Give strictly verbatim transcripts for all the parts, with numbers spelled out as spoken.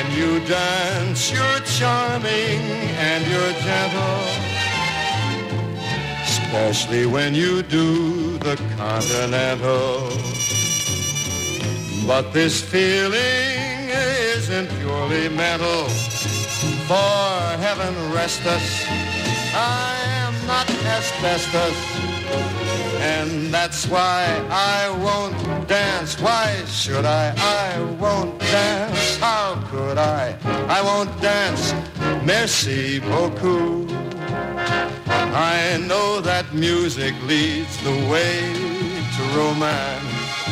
When you dance, you're charming and you're gentle, especially when you do the continental. But this feeling isn't purely mental, for heaven rest us, I am not asbestos, and that's why I won't dance. Why should I? I won't dance. How could I? I won't dance. Merci beaucoup. I know that music leads the way to romance.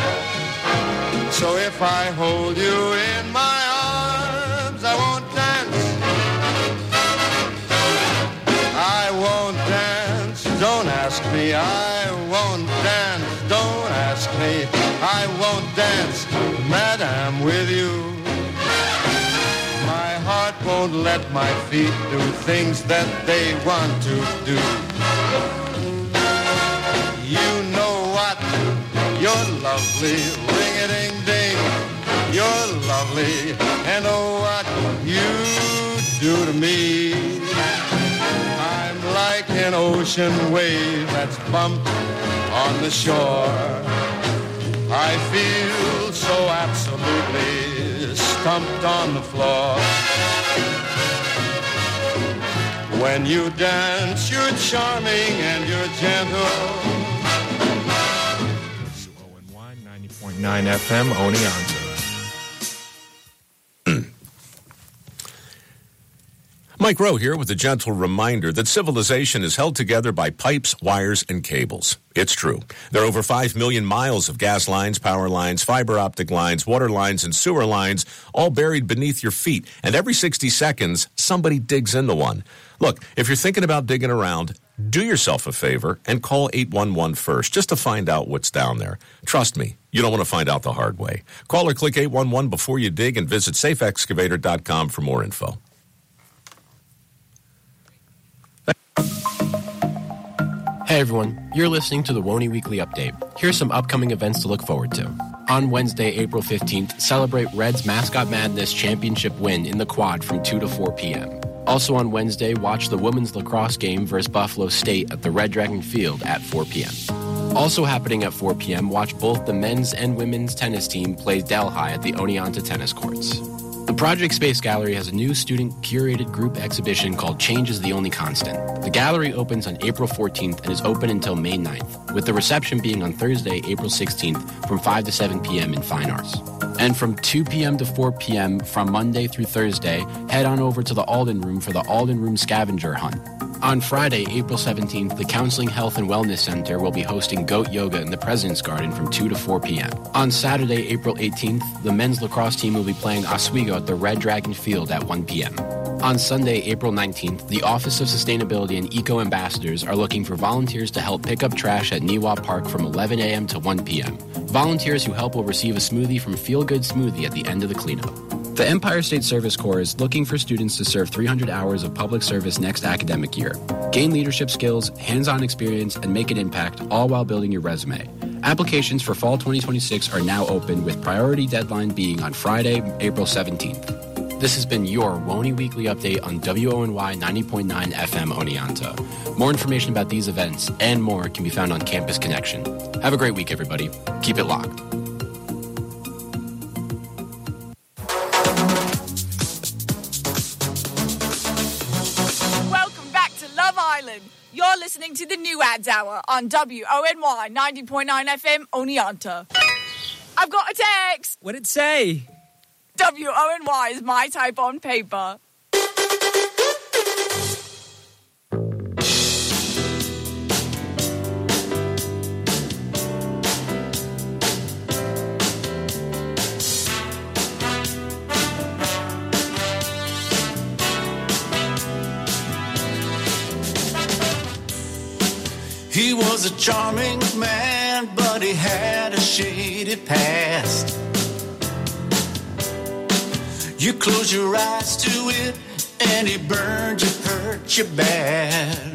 So if I hold you in my arms, I won't dance. I won't dance. Don't ask me. I won't dance. Don't ask me. I won't dance, Madame, with you. My heart won't let my feet do things that they want to do. You know what? You're lovely, ring-a-ding-ding. You're lovely, and oh, what you do to me. I'm like an ocean wave that's bumped on the shore. I feel so absolutely stumped on the floor. When you dance, you're charming and you're gentle. O N Y ninety point nine F M, Oneonta. Mike Rowe here with a gentle reminder that civilization is held together by pipes, wires, and cables. It's true. There are over five million miles of gas lines, power lines, fiber optic lines, water lines, and sewer lines, all buried beneath your feet. And every sixty seconds, somebody digs into one. Look, if you're thinking about digging around, do yourself a favor and call eight one one first just to find out what's down there. Trust me, you don't want to find out the hard way. Call or click eight one one before you dig and visit safe excavator dot com for more info. Hey everyone, you're listening to the Woney Weekly Update. Here's some upcoming events to look forward to. On Wednesday, April fifteenth, celebrate Reds Mascot Madness Championship win in the quad from two to four p.m. Also on Wednesday, watch the women's lacrosse game versus Buffalo State at the Red Dragon Field at four p.m. Also happening at four p.m., watch both the men's and women's tennis team play Delhi at the Oneonta tennis courts. The Project Space Gallery has a new student-curated group exhibition called Change is the Only Constant. The gallery opens on April fourteenth and is open until May ninth, with the reception being on Thursday, April sixteenth from five to seven p.m. in Fine Arts. And from two p.m. to four p.m. from Monday through Thursday, head on over to the Alden Room for the Alden Room Scavenger Hunt. On Friday, April seventeenth, the Counseling Health and Wellness Center will be hosting Goat Yoga in the President's Garden from two to four p.m. On Saturday, April eighteenth, the men's lacrosse team will be playing Oswego at the Red Dragon Field at one p.m. On Sunday, April nineteenth, the Office of Sustainability and Eco Ambassadors are looking for volunteers to help pick up trash at Niwa Park from eleven a.m. to one p.m. Volunteers who help will receive a smoothie from Feel Good Smoothie at the end of the cleanup. The Empire State Service Corps is looking for students to serve three hundred hours of public service next academic year. Gain leadership skills, hands-on experience, and make an impact, all while building your resume. Applications for fall twenty twenty-six are now open, with priority deadline being on Friday, April seventeenth. This has been your Woney Weekly Update on W O N Y ninety point nine F M Oneonta. More information about these events and more can be found on Campus Connection. Have a great week, everybody. Keep it locked. You're listening to the New Ads Hour on W O N Y ninety point nine F M Oneonta. I've got a text. What'd it say? W O N Y is my type on paper. He was a charming man, but he had a shady past. You close your eyes to it, and he burned you, hurt you bad.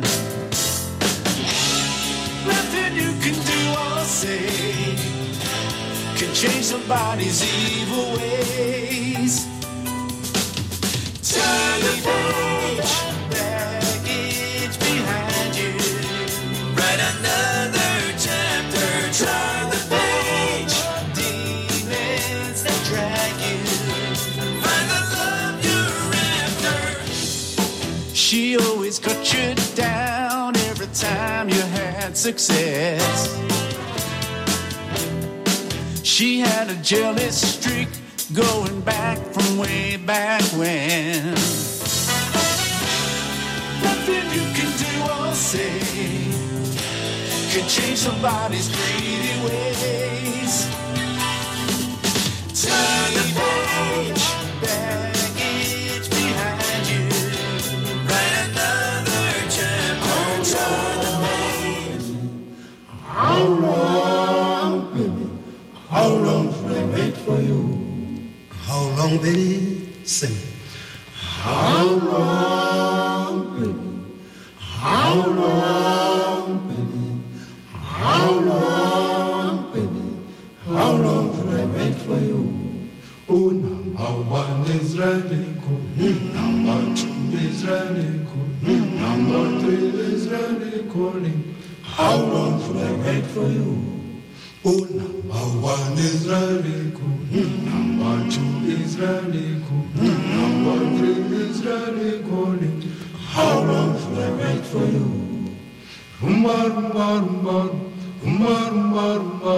Nothing you can do or say can change somebody's evil ways. drag you. Find the love you're after. She always cut you down every time you had success. She had a jealous streak going back from way back when. Nothing you can do or say can change somebody's greedy ways. Turn the page, baggage behind you. Write another chapter. Turn the page. How long, baby? How long should I wait for you? How long, baby? Sing. How long, baby? How long, baby? How long, baby? How long should I wait for you? Oh, number one is ready, calling. Number two is ready, calling. Number three is ready, calling. How long should I wait for you? Oh, number one is ready, calling. Number two is ready, calling. Number three is ready, calling. How long should I wait for you? Rumba, rumba, rumba, rumba, rumba, rumba,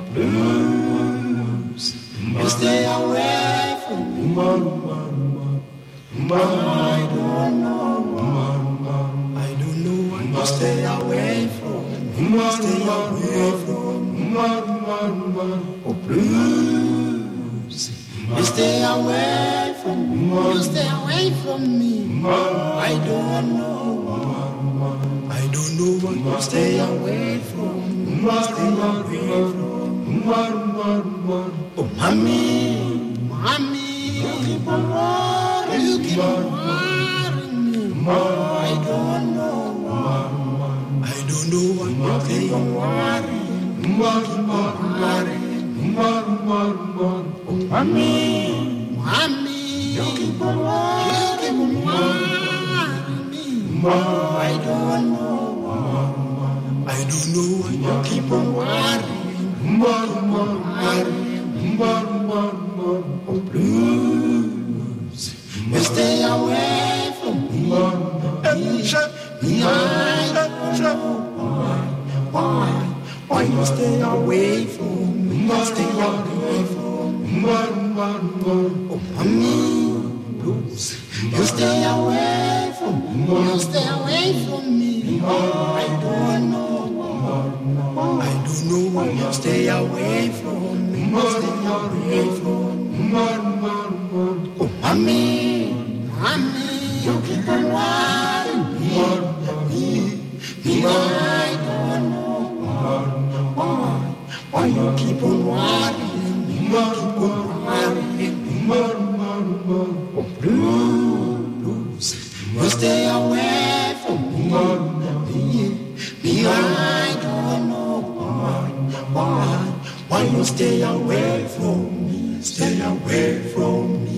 blues. You stay away from me. Rumba, rumba, rumba, rumba, I don't know. Rumba, rumba, I don't know why you stay away from me. Rumba, stay away from me. Rumba, rumba, rumba, oh blues. You stay away from me. You stay away from me. I don't know. I don't know why you stay away from me. Stay away from me. Oh, mommy, mommy, you keep on worrying, you keep on worrying me. I don't know. I don't know why you stay on worrying. Oh, mommy, mommy, you keep on worrying, you keep on worrying me. I don't know. I don't know why you keep on worrying. Oh, blues, you stay away from me. Me, I don't know why. Why you stay away from me? Stay away from me. Oh, mommy, blues, you stay away from me. You stay away from me. I don't know. I don't know why you stay away from me. Stay away from me. Oh, mommy, mommy, you keep on worrying me. Me, I don't know why. Why you keep on worrying me? Keep on worrying me. Oh, blues, you stay away from me. Me, I don't know why. Why you stay away from me? Stay away from me.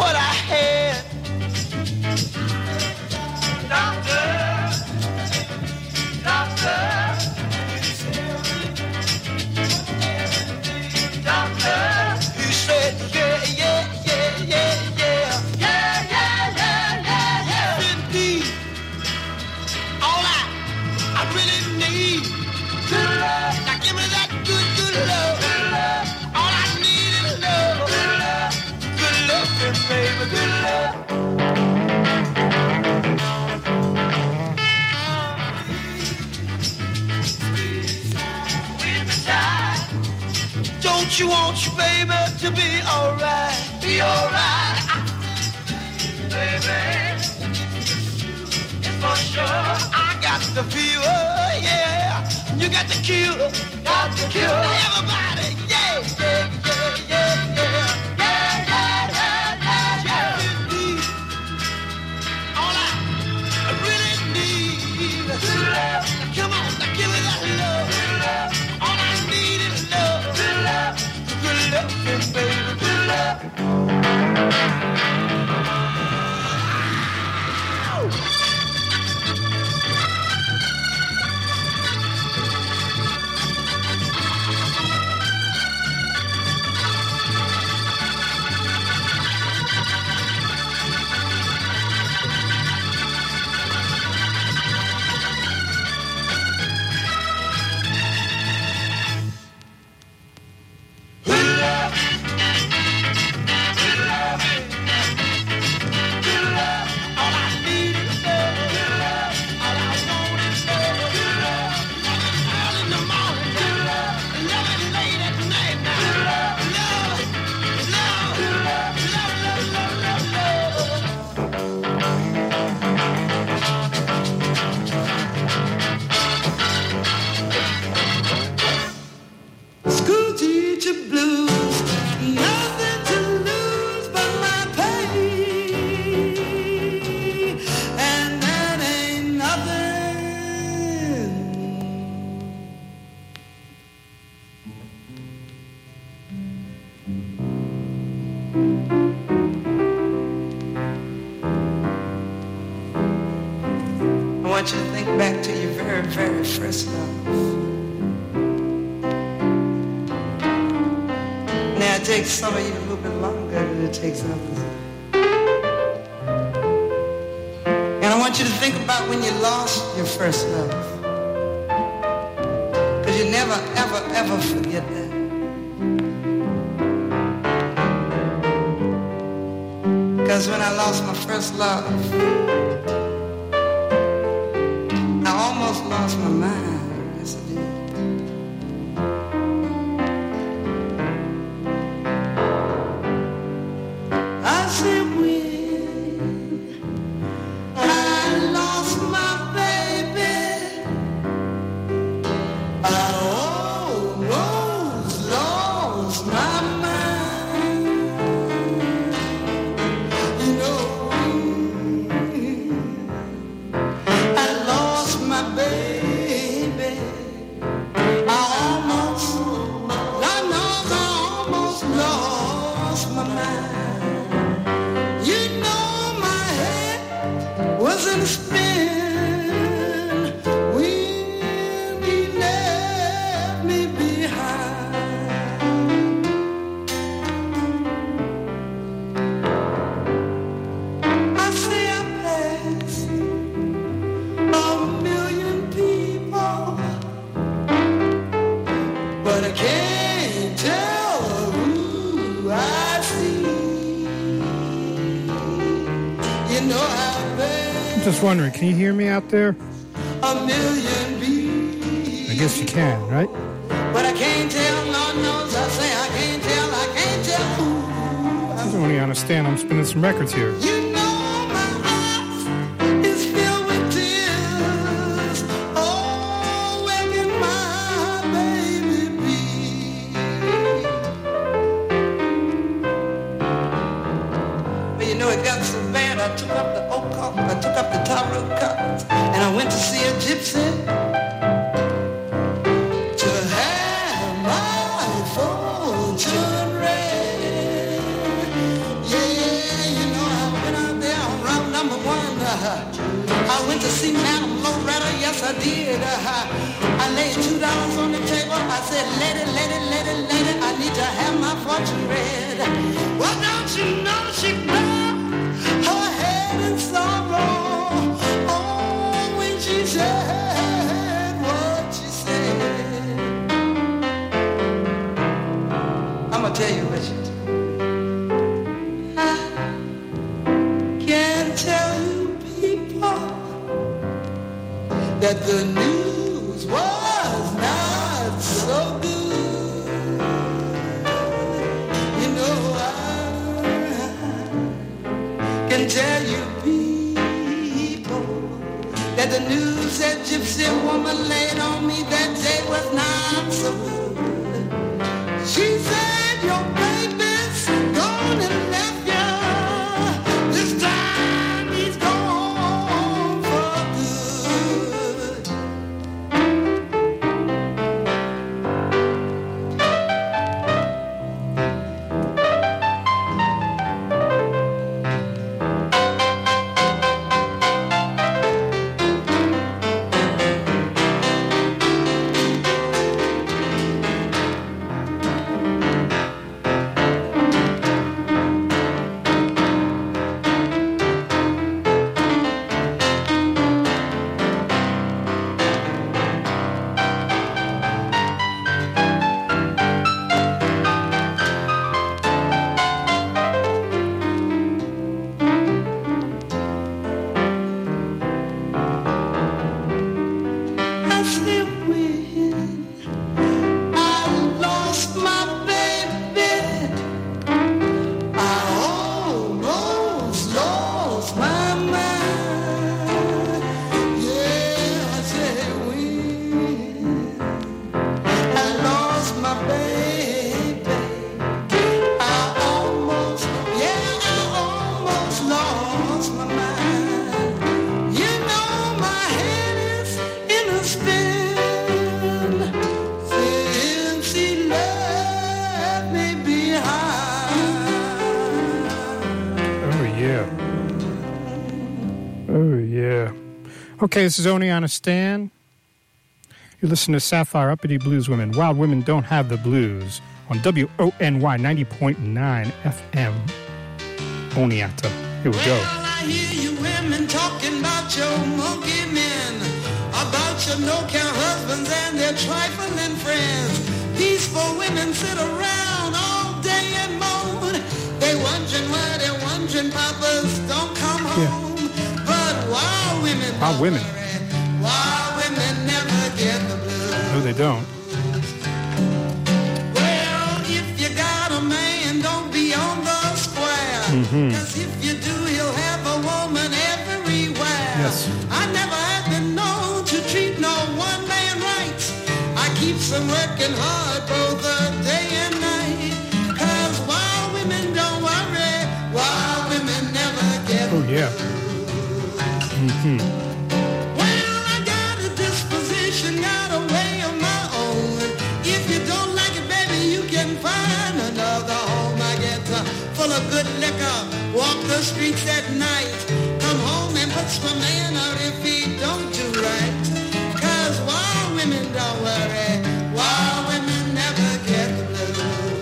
what I had. Doctor, doctor, doctor. He said, yeah, yeah, yeah, yeah, yeah, yeah, yeah, yeah, yeah, yeah. Indeed, all I, I really need. Good love. Now give me that good, good love. Good love. All I need is love. Good love. Good love, baby. Good love. Don't you want your baby to be alright? Be alright, baby. It's for sure. I got the fever, yeah. You got the cure, got the cure. Everybody, yeah, yeah, yeah, yeah, yeah. Yeah, yeah, yeah, yeah, yeah. Indeed. All I, I really need is love. Now come on, now give me that love. Love. All I need is love. Good love. Good love, baby. Good love. I want you to think back to your very, very first love. Now it takes some of you a little bit longer than it takes others. And I want you to think about when you lost your first love. Because you never, ever, ever forget that. Because when I lost my first love, I almost lost my mind. Yes, I did. I said when I lost my baby, I almost lost my mind. You know, I lost my baby. I almost, Lord knows I almost lost my mind. You know my head was in a spin when he left me behind. I say I passed a million people, but I can't tell who I see. You know how I'm just wondering, can you hear me out there? a million bees. I guess you can, right? But I can't tell, Lord knows I say I can't tell, I can't tell who. I don't want you to understand. I'm spinning some records here. You know my eyes is filled with tears. Oh, where can my baby be? But you know it got so bad, I took up the oak cup, I took up the tarot cards, and I went to see a gypsy to have my fortune read. Yeah, you said, lady, lady, lady, lady, I need to have my fortune read. Well, don't you know she bowed her head in sorrow? Oh, when she said what she said. I'm gonna tell you, Richard. I can't tell you people that the news was not so good. You know, I can tell you people that the news that gypsy woman laid on me that day was not so good. She said your baby's gone and left you. This time he's gone for good. I sleep with, I lost my baby. I almost lost my mind. Yeah, I said when I lost my baby, I almost, yeah, I almost lost my mind. You know my head is in a spin since he left me behind. Oh, yeah. Oh, yeah. Okay, this is Oni on a Stand. You listen to Sapphire Uppity Blues Women. Wild Women Don't Have the Blues on W O N Y ninety point nine F M. Oneonta. Here we go. Well, I hear you women talking about your monkey men, about your no-count husbands and their trifling friends. Peaceful women sit around all day and moan. They wondering why they're wondering papas don't come Yeah. home. But wild women, Wild don't women. worry. Wild women never get the blues. No, they don't. Well, if you got a man, don't be on the square. Mhm. Cause if you do, you'll have a woman everywhere. Yes. I never have been known to treat no one man right. I keep some working hard both the day and night. Cause wild women don't worry. Wild women never get Oh, yeah. Mm-hmm. well, I got a disposition, got a way of my own. If you don't like it, baby, you can find another home. I get uh, full of good liquor, walk the streets at night, come home and put my man out if he don't do right. Cause wild women don't worry, wild women never get the blues.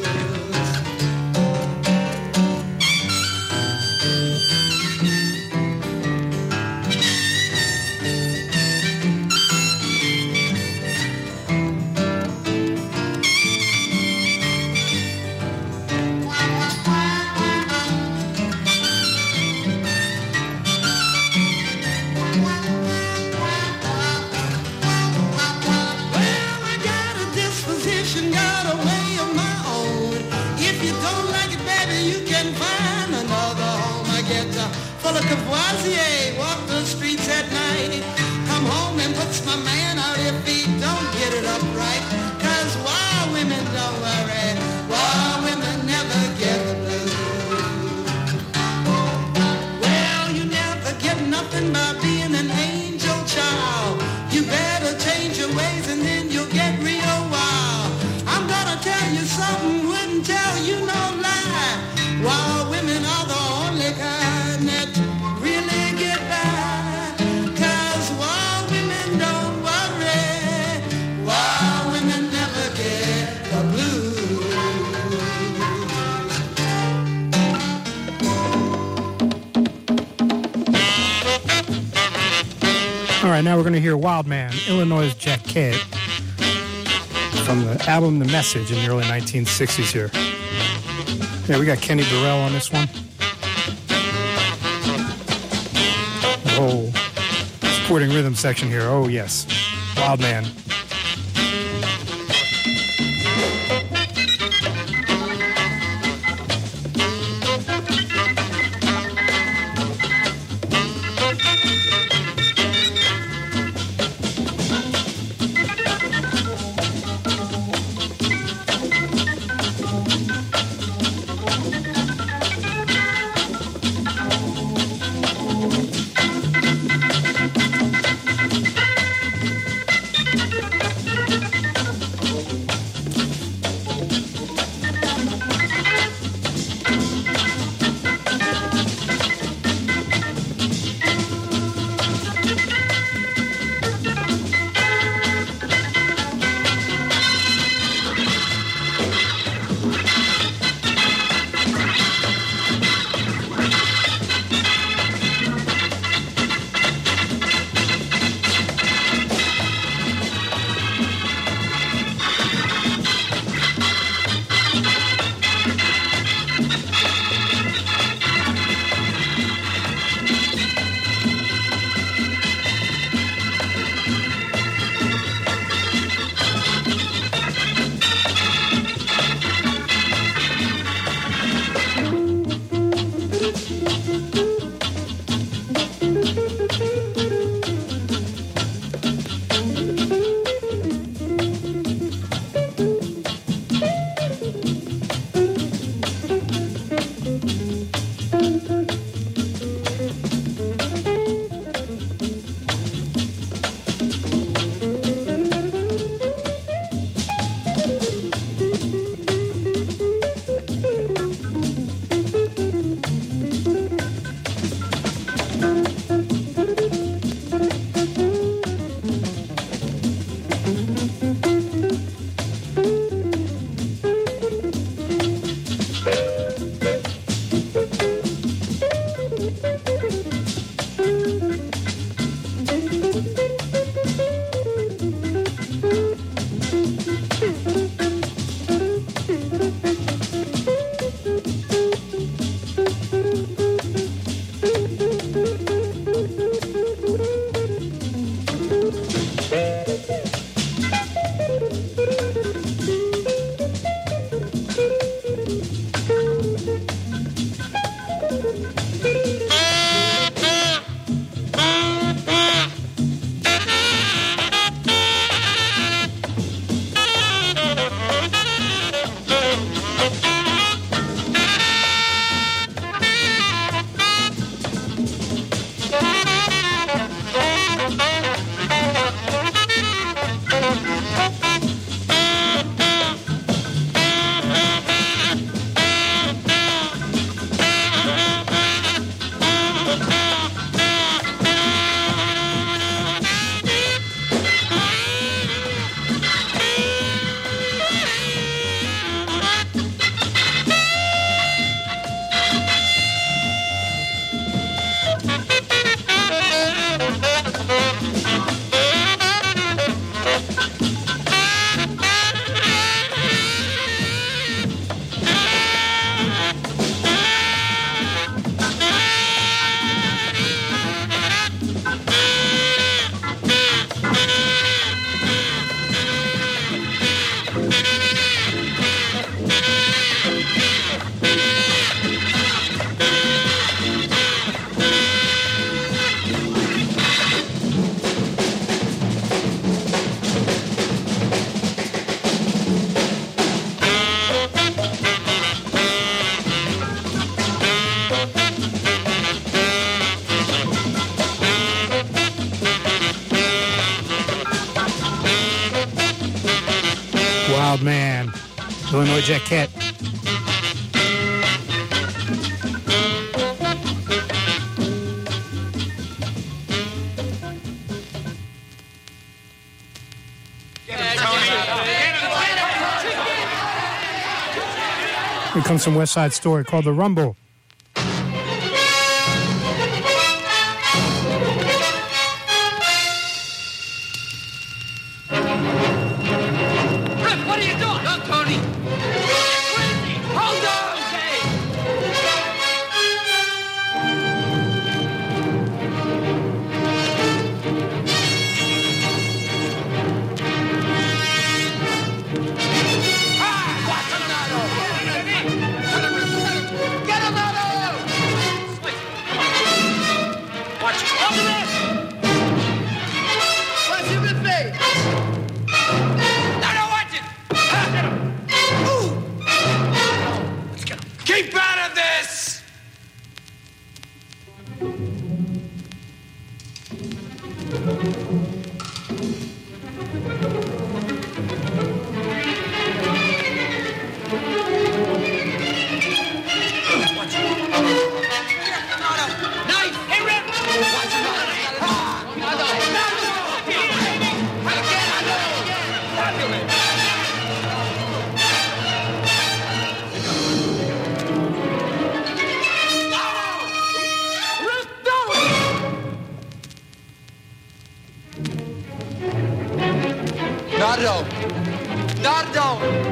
Well, I got a disposition, got a way of my own. If you don't like it, baby, you can find another home. I get uh, full of Cavoisier, walk the streets at night, come home and puts my man out if he don't get it up right. Cause wild women don't worry, wild women never get the blues. Well, you never get nothing by being an angel child. You better change your ways and then you'll get real wild. I'm gonna tell you something, wouldn't tell you no lie. Wild women are the only kind that really get by. Cause wild women don't worry. right, now we're going to hear Wild Man, Illinois Jacquet, from the album The Message in the early nineteen sixties here. Yeah, we got Kenny Burrell on this one. Oh, supporting rhythm section here. Oh, yes. Wild Man. Wild Man, Illinois Jacquet. Here comes some West Side Story called The Rumble. Nardo! Nardo!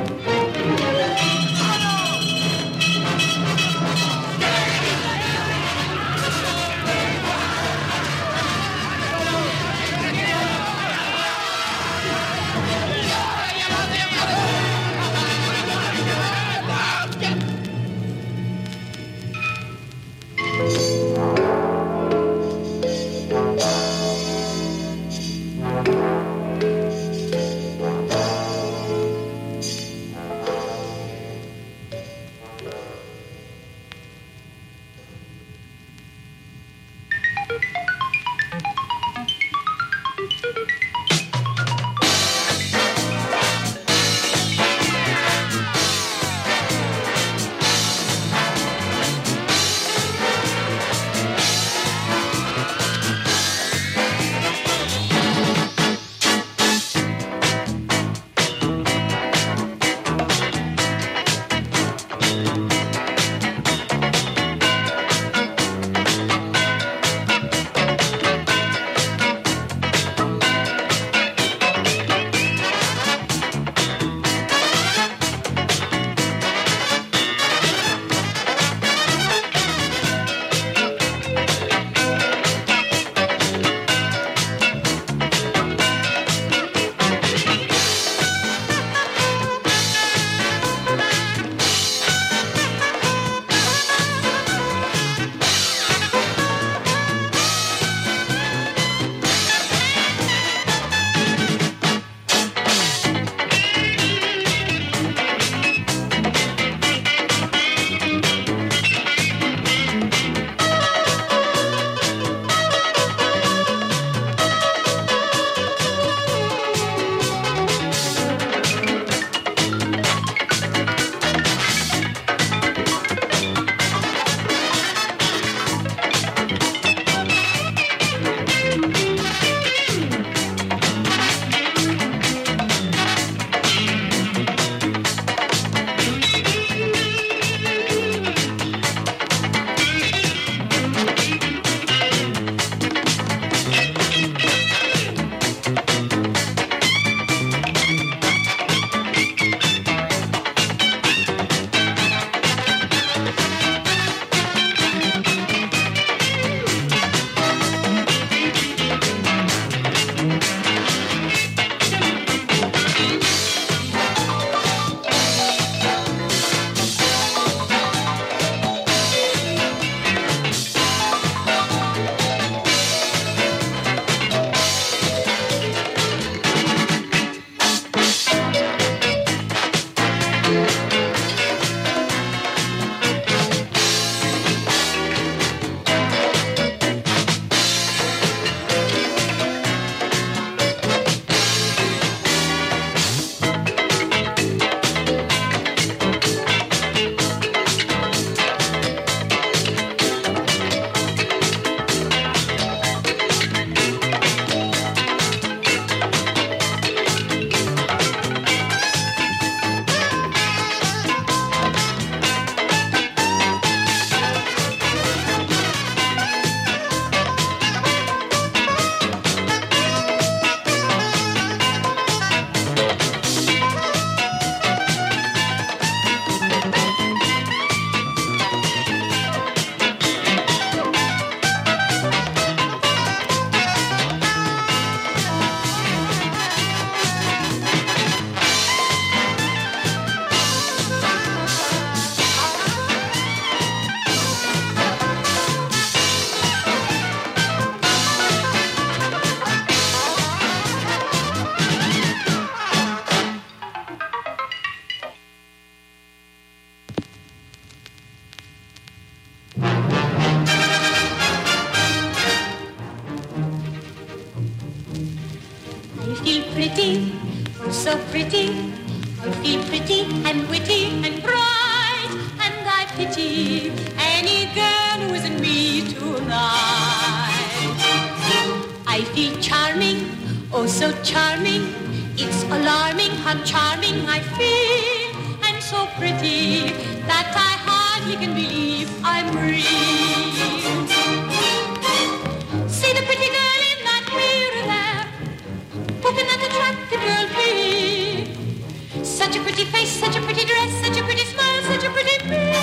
pretty, oh so pretty. I feel pretty and witty and bright, and I pity any girl who isn't me tonight. I feel charming, oh so charming. It's alarming how charming I feel, and so pretty that I hardly can believe I'm real. See the pretty girl in that mirror there, looking at attractive girl be. Such a pretty face, such a pretty dress, such a pretty smile, such a pretty me.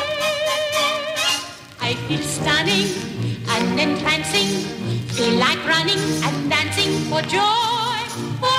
I feel stunning and entrancing, feel like running and dancing for joy. For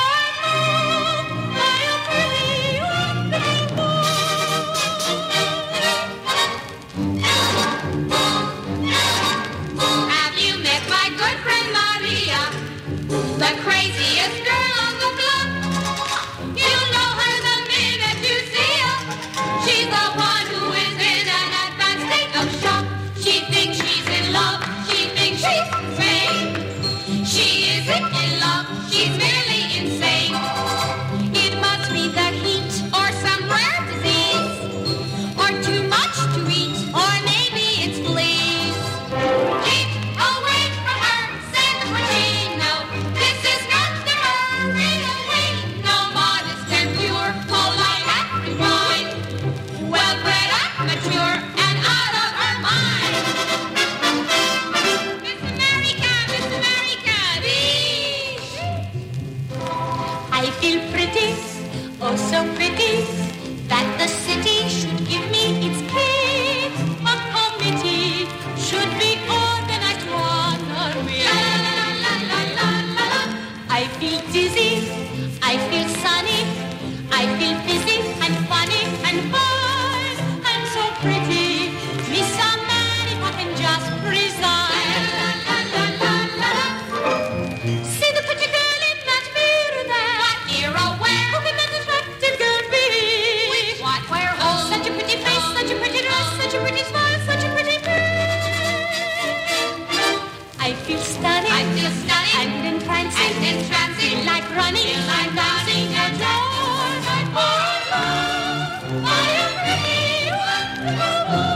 the craziest girl on the block. You'll know her the minute you see her. She's the one who is in an advanced state of shock. She thinks she's in love. She thinks she's insane. She isn't in love. She's merely insane. It must be the heat or some rare disease, or too much to eat, or maybe it's fleas. Keep away from her, send her she knows. Oh, so pretty that the city should give me its key. A committee should be organized to honor me. La, la, la, la, la, la, la. I feel dizzy, I feel sunny, I feel busy and funny and fun, and so pretty. Me some man if I can just resign. La, la, la, la, la, la. See the pretty girl in that mirror there. What hero where? Looking at the attractive girl be. Which what where? Oh, such a pretty face, such a pretty dress, such a pretty smile, such a pretty face. I feel stunning. I feel stunning and entrancing, and entrancing, feel like running, feel like dancing and joy. Oh, love, I am pretty, wonderful.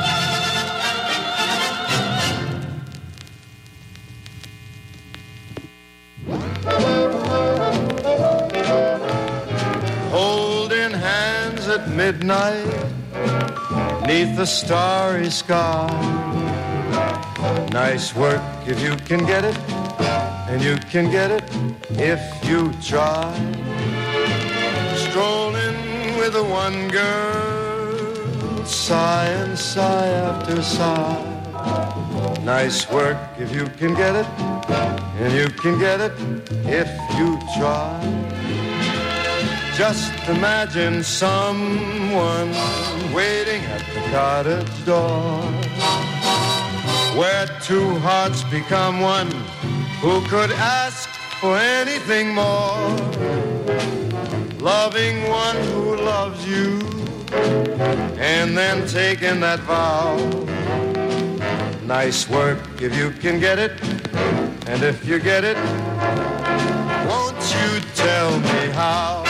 Holding hands at midnight, neath the starry sky. Nice work if you can get it, and you can get it if you try. Strolling with the one girl, sigh and sigh after sigh. Nice work if you can get it, and you can get it if you try. Just imagine someone waiting at the cottage door, where two hearts become one. Who could ask for anything more? Loving one who loves you, and then taking that vow. Nice work if you can get it, and if you get it, won't you tell me how?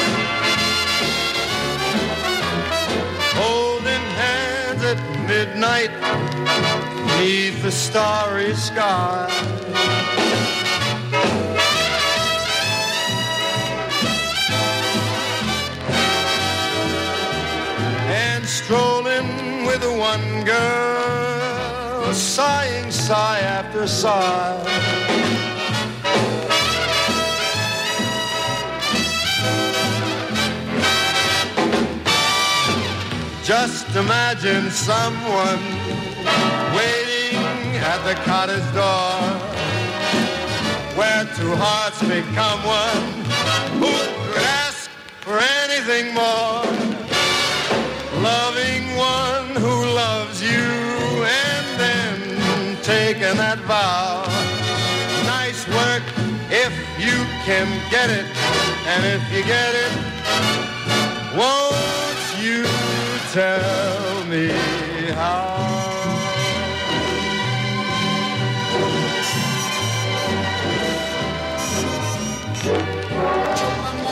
Holding hands at midnight, beneath the starry sky. And strolling with the one girl, sighing sigh after sigh. Just imagine someone waiting at the cottage door, where two hearts become one. Who could ask for anything more? Loving one who loves you, and then taking that vow. Nice work if you can get it, and if you get it, won't you tell me how? From the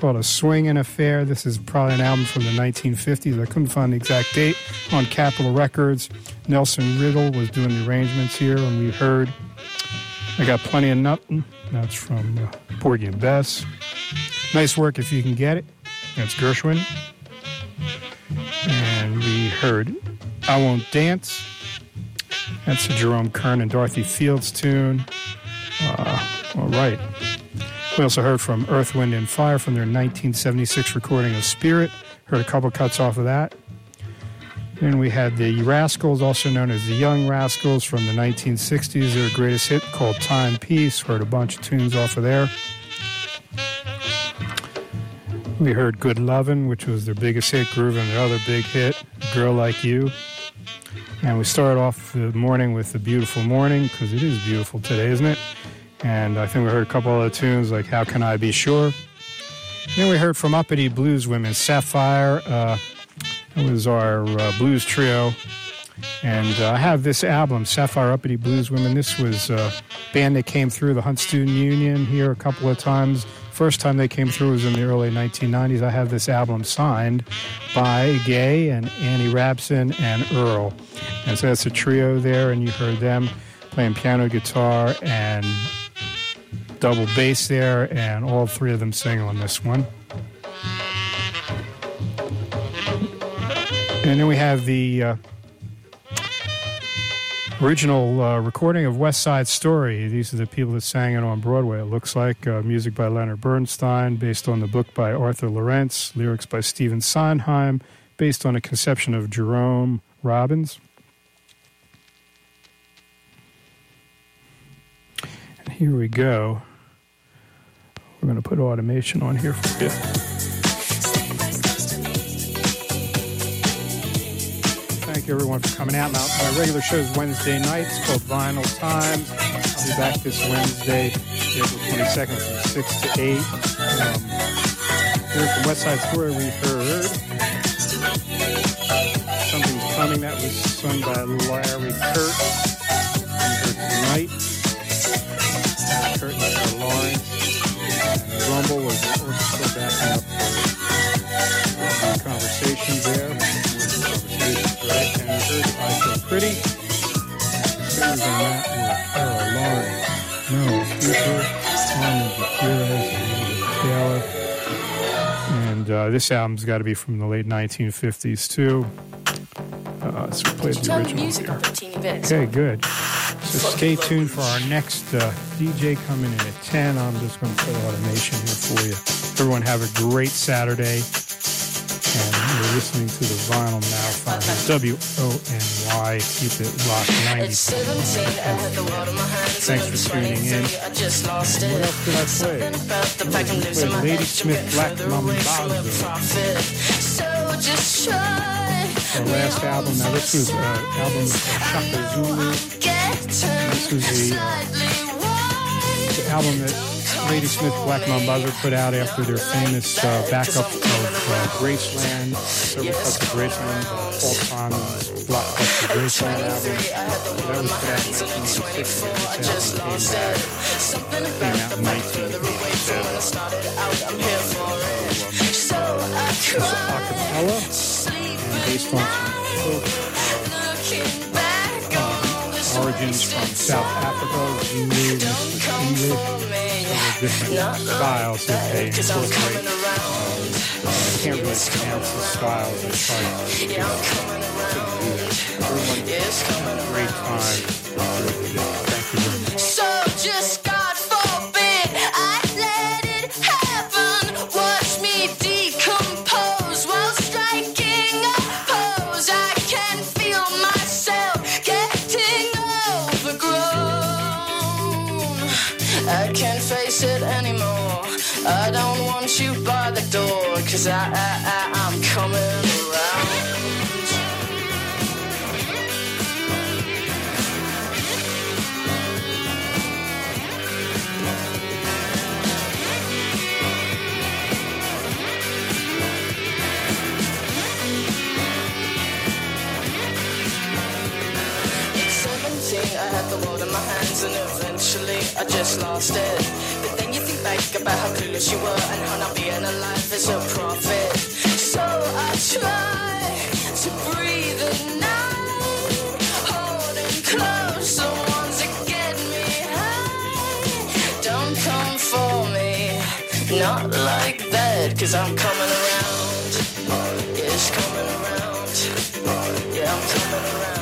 called A Swingin' Affair. This is probably an album from the nineteen fifties. I couldn't find the exact date on Capitol Records. Nelson Riddle was doing the arrangements here, and we heard I Got Plenty of Nuttin'. That's from uh, Porgy and Bess. Nice Work If You Can Get It. That's Gershwin. And we heard I Won't Dance. That's a Jerome Kern and Dorothy Fields tune. Uh, all right. We also heard from Earth, Wind and Fire from their nineteen seventy-six recording of Spirit. Heard a couple cuts off of that. Then we had the Rascals, also known as the Young Rascals, from the nineteen sixties. Their greatest hit called Timepiece. Heard a bunch of tunes off of there. We heard Good Lovin', which was their biggest hit. Groovin', their other big hit, Girl Like You. And we started off the morning with The Beautiful Morning, because it is beautiful today, isn't it? And I think we heard a couple other tunes like How Can I Be Sure? Then we heard from Uppity Blues Women, Sapphire. Uh, it was our uh, blues trio. And uh, I have this album, Sapphire Uppity Blues Women. This was a band that came through the Hunt Student Union here a couple of times. First time they came through was in the early nineteen nineties. I have this album signed by Gay and Annie Rabson and Earl. And so that's a trio there, and you heard them playing piano, guitar, and double bass there, and all three of them sing on this one. And then we have the uh, original uh, recording of West Side Story. These are the people that sang it on Broadway, it looks like. Uh, music by Leonard Bernstein, based on the book by Arthur Lawrence, lyrics by Stephen Sondheim, based on a conception of Jerome Robbins. And here we go. We're going to put automation on here for you. Thank you, everyone, for coming out. Now, my regular show is Wednesday night. It's called Vinyl Times. I'll be back this Wednesday, April twenty-second, from six to eight. Um, here from West Side Story, we heard Something's Coming. That was sung by Larry Kurt. We heard Tonight. Larry Kurt and Sarah Lawrence. And Rumble was orchestra backing up the conversations there. Conversations, right? And we heard I Feel Pretty. Singers on that were Carol Lawrence, Meryl Streep, Armin Gutierrez, and Taylor. And uh, this album's got to be from the late nineteen fifties, too. Uh, so we played the original here. Okay, good. So stay tuned for our next uh, D J coming in at ten. I'm just going to put automation here for you. Everyone have a great Saturday. And you're listening to the Vinyl Marathon on W O N Y. Keep it locked, ninety point nine. Thanks for tuning in. And what else did I play? I played Lady Smith Black Mambazo. Our last album. Now this was an uh, album of Shaka Zulu. This was the, uh, the album that Lady Smith Black Mambazo put out after their famous uh, backup of uh, Graceland, several cuts of Graceland, uh, Paul Simon's blockbuster Graceland album. That was put out in nineteen eighty-six, and this album came, came out in nineteen eighty-seven. So, um, it's a cappella, and based on some folk uh, origins from South Africa, Zulu, English. Different styles that they incorporate. Uh, I can't really pronounce the styles. It's hard to do that. Everyone, a great time. Thank you very much. So just God forbid I let it happen. Watch me decompose while striking a pose. I can feel myself getting overgrown. I can't face it anymore. I don't want you by the door, 'cause I, I, I, I'm coming around. At seventeen, I had the world in my hands. was, and eventually I just lost it. But then you think back about how clueless you were and how not being alive is a profit. So I try to breathe at night, holding close the ones that get me high. Don't come for me, not like that, 'cause I'm coming around. Yeah, it's coming around. Yeah, I'm coming around.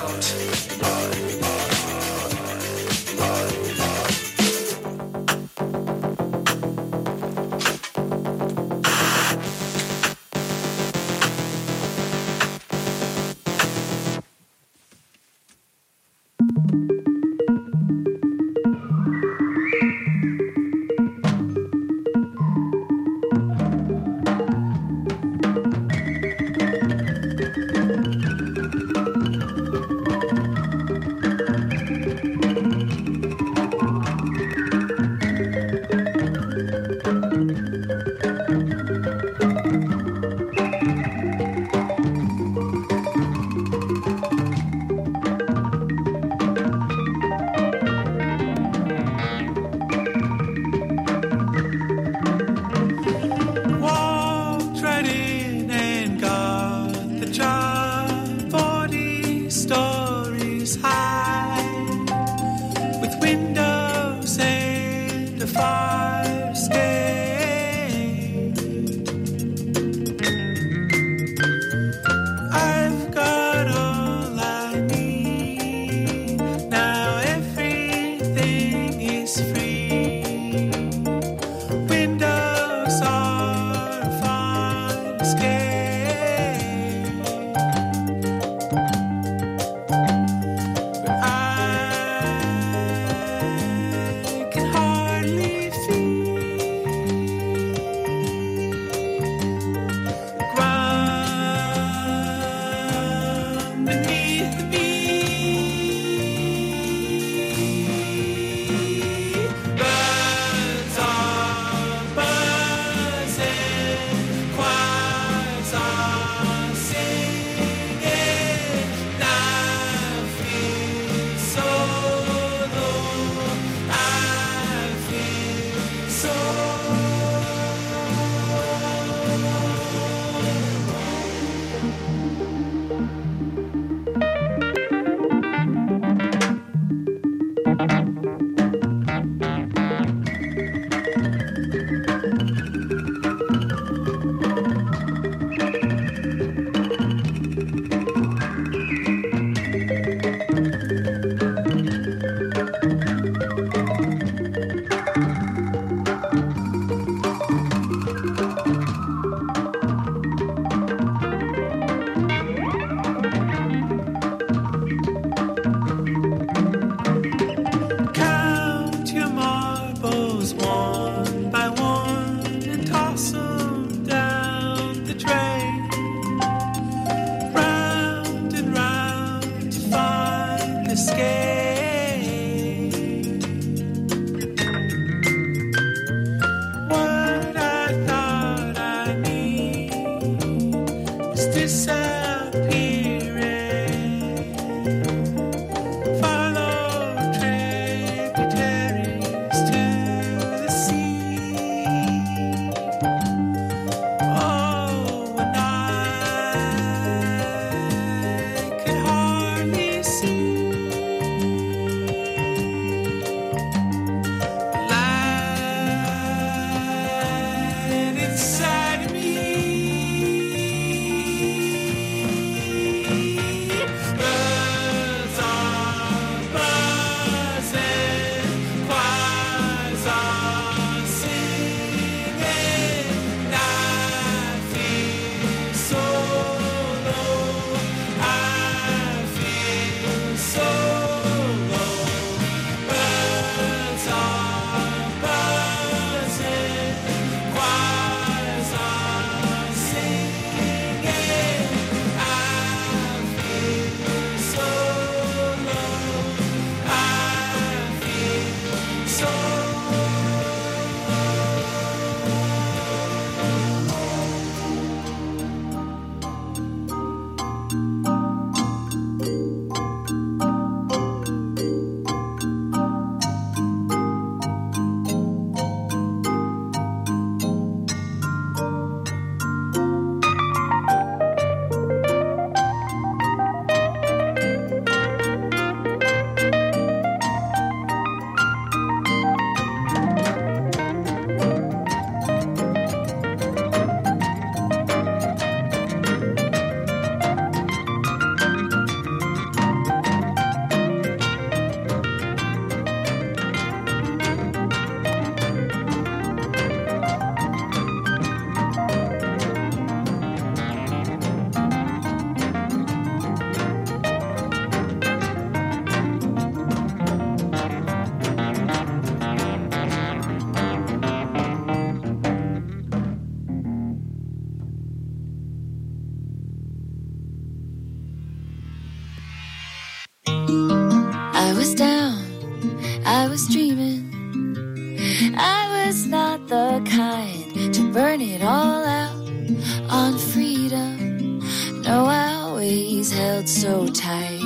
was dreaming. I was not the kind to burn it all out on freedom. No, I always held so tight.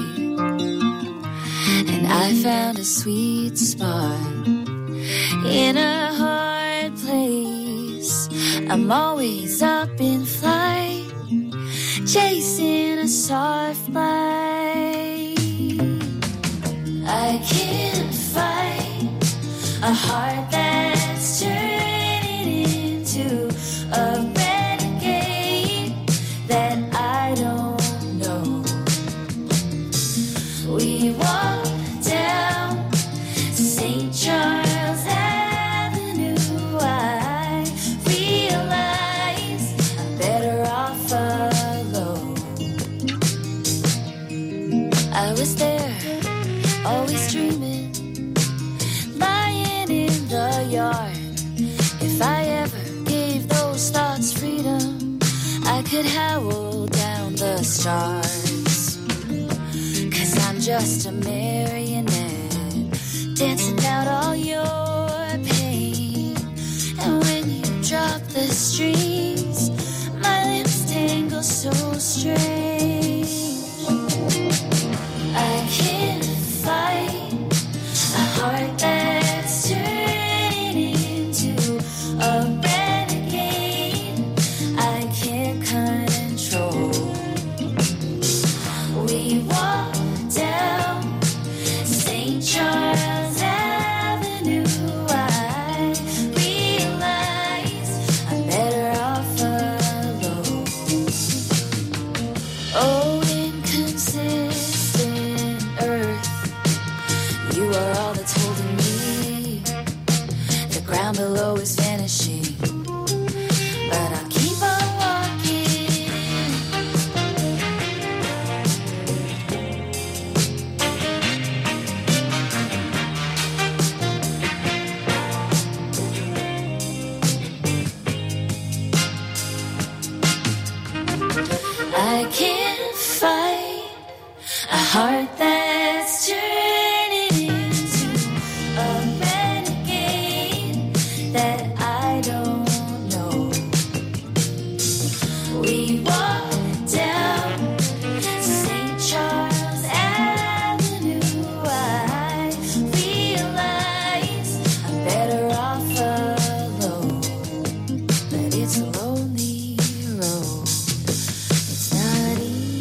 And I found a sweet spot in a hard place. I'm always up in flight, chasing a soft light. I can't fight a heart that's turning into a renegade that I don't know. We walk down Saint Charles Avenue. I realize I'm better off alone. I was there, always dreaming, lying in the yard. If I ever gave those thoughts freedom, I could howl down the stars. 'Cause I'm just a marionette, dancing out all your pain. And when you drop the strings, my lips tangle so strange. I can't fight a heart that's turning into a renegade I can't control. We walk down Saint Charles Avenue. I realize I'm better off alone. Oh, inconsistent earth, you are all that's holding me. The ground below is vanishing, but I'll keep on walking. I can't fight a heart that's turning into a renegade that I don't know. We walk down Saint Charles Avenue. I realize I'm better off alone, but it's a lonely road. It's not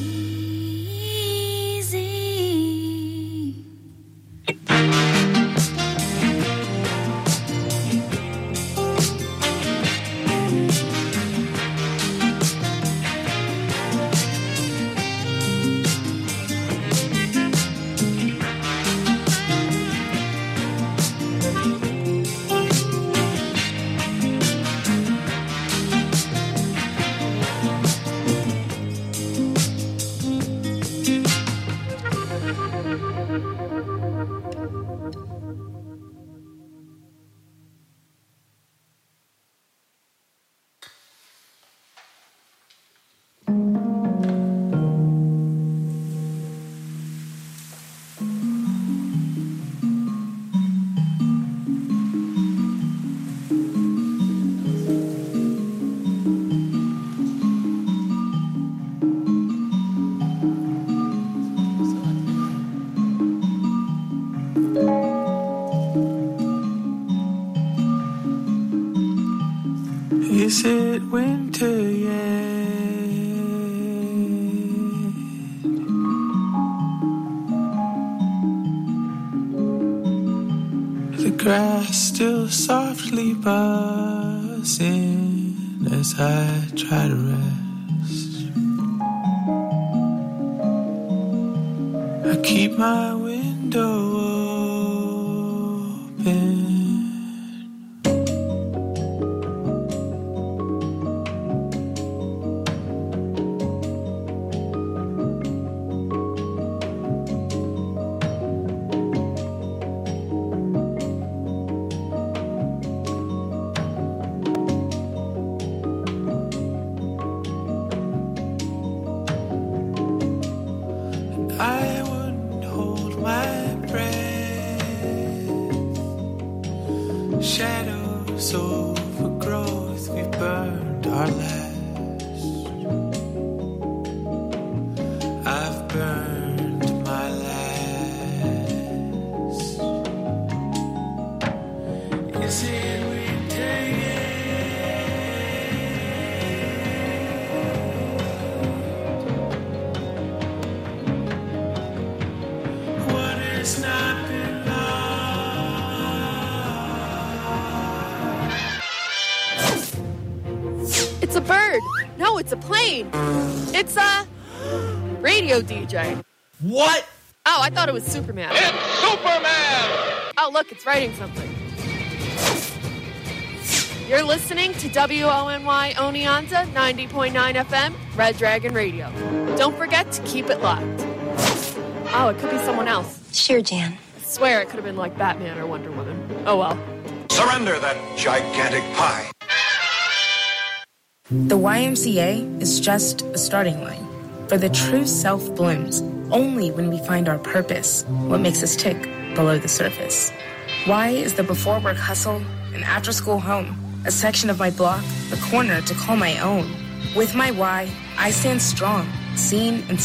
easy. Is it winter yet? The grass still softly buzzing as I try to rest. I keep my window open. I wouldn't hold my breath burned my last. Is it we take it? What is not been It's a bird. No, it's a plane. It's a radio D J. What? Oh, I thought it was Superman. It's Superman! Oh, look, it's writing something. You're listening to W O N Y Oneonta, ninety point nine F M, Red Dragon Radio. Don't forget to keep it locked. Oh, it could be someone else. Sure, Jan. I swear it could have been like Batman or Wonder Woman. Oh, well. Surrender that gigantic pie. The Y M C A is just a starting line, for the true self blooms only when we find our purpose, what makes us tick below the surface. Y is the before work hustle, an after school home, a section of my block, a corner to call my own. With my Y, I stand strong, seen and